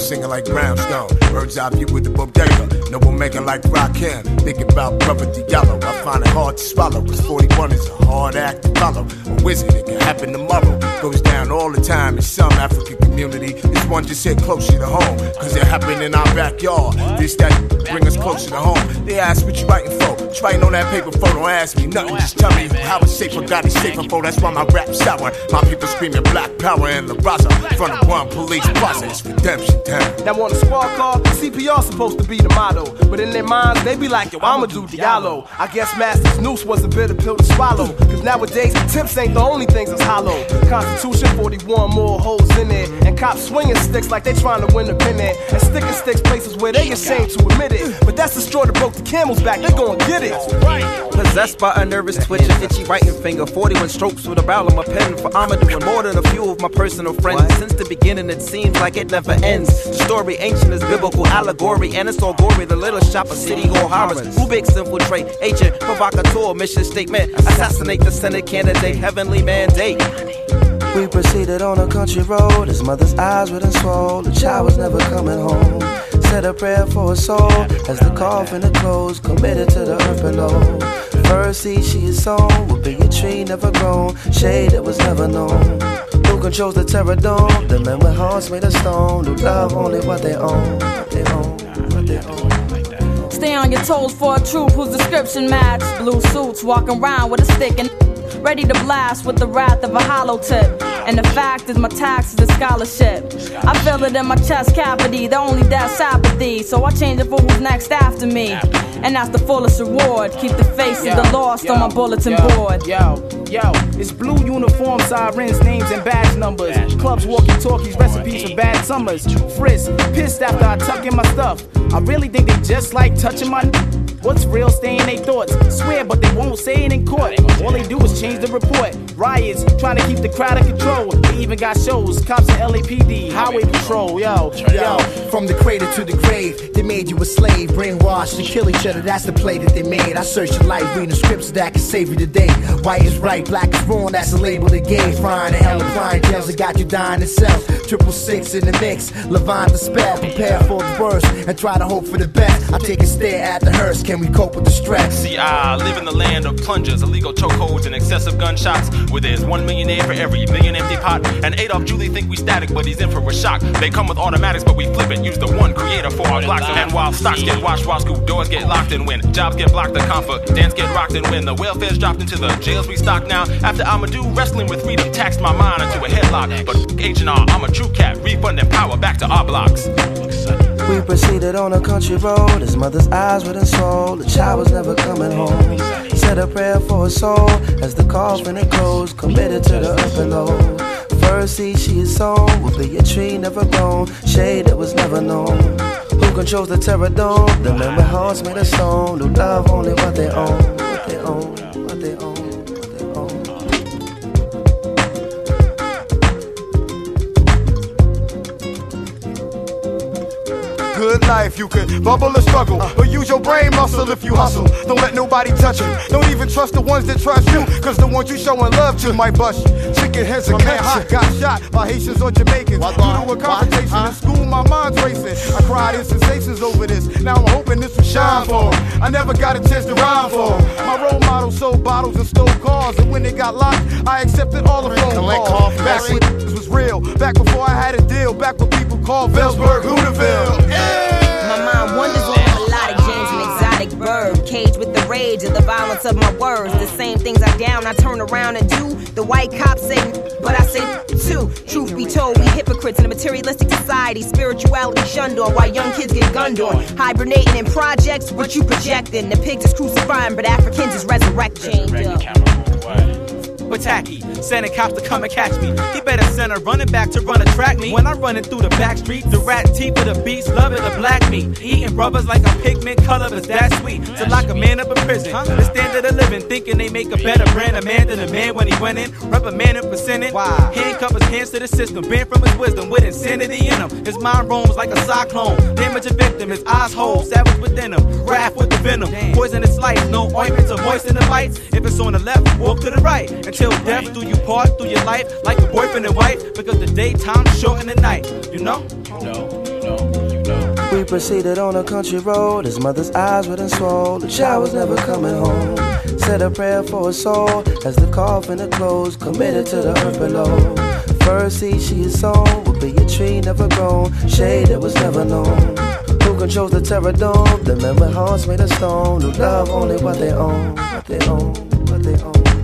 singing like Brownstone. Bird's eye view with the bodega. No one making like Rakim. Thinking about Brother Diallo. I find it hard to swallow, cause 41 is a hard act to follow. A wizard, it can happen tomorrow. Goes down all the time in some African community. This one just hit closer to home, cause it happened in our backyard. This, that, bring us closer to home. They ask what you writing for. What you writing on that paper for? Don't ask me nothing, just tell me how it's safer. Got it safer for, that's why my rap's sour. My people screaming black power in La Raza. Front of one police process, redemption time. Now on a squad car, CPR supposed to be the motto. But in their minds, they be like, yo, I'ma do Diallo. I guess Master's noose was a bitter pill to swallow. Cause nowadays, tips ain't the only things that's hollow. Constitution, 41 more holes in it. And cops swinging sticks like they trying to win the pennant. And sticking sticks places where they ashamed to admit it. But that's the straw that broke the camel's back, they gon' get it. Possessed by a nervous twitch, an itchy writing finger. 41 strokes with a barrel of my pen. For I'm doing more than a few of my personal friends. Since the beginning it seems like it never ends. The story ancient as biblical allegory. And it's all gory, the little shop of city hall horrors. Rubik's infiltrate, agent, provocateur, mission statement. Assassinate the Senate candidate, heavenly mandate. We proceeded on a country road. His mother's eyes were swollen. The child was never coming home. Said a prayer for his soul as the coffin had closed. Committed to the earth below. First seed she is sown will be a tree never grown. Shade that was never known. Who controls the terror dome? The men with hearts made of stone. Who love only what they own. What they own. What they own. Stay on your toes for a troop whose description match. Blue suits walking around with a stick and ready to blast with the wrath of a hollow tip. And the fact is my tax is a scholarship. I feel it in my chest cavity, the only that's apathy. So I change it for who's next after me. And that's the fullest reward. Keep the faces of the lost on my bulletin board. Yo, it's blue uniform sirens, names and badge numbers. Clubs, walkie-talkies, recipes for bad summers. Frisk, pissed after I tuck in my stuff. I really think they just like touching my what's real, stay in their thoughts. Swear, but they won't say it in court. All they do is change the report. Riots, trying to keep the crowd in control. They even got shows, cops and LAPD, highway patrol, yo. From the cradle to the grave, they made you a slave. Brainwashed to kill each other, that's the play that they made. I search your life, reading the scripts that can save you today. White is right, black is wrong, that's the label they gave. Frying in hell and flying jails that got you dying in cells. 666 in the mix, Levant the spell. Prepare for the worst and try to hope for the best. I take a stare at the hearse, can we cope with the stress? See, I live in the land of plungers, illegal chokeholds, and excessive gunshots, where there's 1 millionaire for every million empty pot. And Adolf Julie think we static, but he's in for a shock. They come with automatics, but we flip it, use the one creator for our blocks. And while stocks get washed, while school doors get locked, and when jobs get blocked, the confidence get rocked, and when the welfare's dropped into the jails we stock now. After Amadou, wrestling with freedom taxed my mind into a headlock. But H&R, I'm a true cat, refunding power back to our blocks. We proceeded on a country road. His mother's eyes were swollen. The child was never coming home. Said a prayer for his soul as the coffin had closed. Committed to the earth below. First seed she is sown will be a tree never grown. Shade that was never known. Who controls the terror dome? The men with hearts made of stone. Who love only what they own. What they own. What they own. Good life, you can bubble or struggle, but use your brain muscle if you hustle. Don't let nobody touch you. Don't even trust the ones that trust you, cause the ones you showing love to might bust you. Chicken heads and catch got shot by Haitians or Jamaicans. Due to a confrontation in school, my mind's racing. I cried in sensations over this. Now I'm hoping this will shine for 'em. I never got a chance to rhyme for 'em. My role model sold bottles and stole cars, and when they got locked, I accepted all the phone calls. Back when this was real, back before I had a deal, back when people called Velsburg Hooterville. My mind wanders on a melodic James, an exotic bird, caged with the rage of the violence of my words. The same things I down, I turn around and do. The white cops say, but I say too. Truth be told, we hypocrites in a materialistic society. Spirituality shunned on while young kids get gunned on. Hibernating in projects, what you projecting? The pigs is crucifying, but Africans is resurrecting. But tacky, sending cops to come and catch me. He better send a running back to run a track me. When I'm running through the back streets, the rat teeth of the beast, loving the black meat. Eating brothers like a pigment color is that sweet. To lock a man up in prison, the standard of living, thinking they make a better brand of man than a man when he went in. Reprimanding for sinning. Handcuff his hands to the system, banned from his wisdom with insanity in him. His mind roams like a cyclone. Damage a victim, his eyes hold, savage within him. Wrath with the venom, poisonous light. No ointment to moisten the bites. If it's on the left, walk to the right. Until death do you part through your life like a boyfriend and wife, because the daytime is short in the night, you know? We proceeded on a country road. His mother's eyes were swollen. The child was never coming home. Said a prayer for his soul as the coffin had closed. Committed to the earth below. First seed she is sown would be a tree never grown. Shade that was never known. Who controls the terror dome? The memory hearts made of stone. Who love only what they own. What they own. What they own.